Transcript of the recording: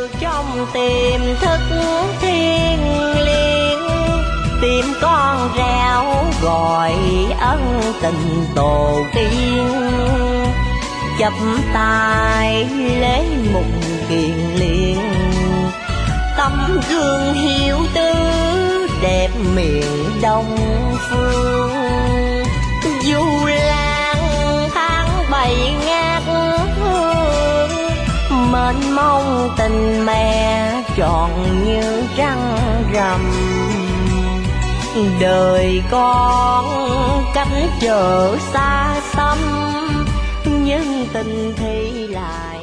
trong tiềm thức thiên liêng, tim con reo gọi ân tình tổ tiên. Chắp tay lễ mùng kiền liên, tấm gương hiếu tứ đẹp miền Đông phương. Dù lang tháng 7 ngát hương, mênh mông tình mẹ trọn như trăng rằm. Đời con cách chợ xa xăm, nhưng tình thì lại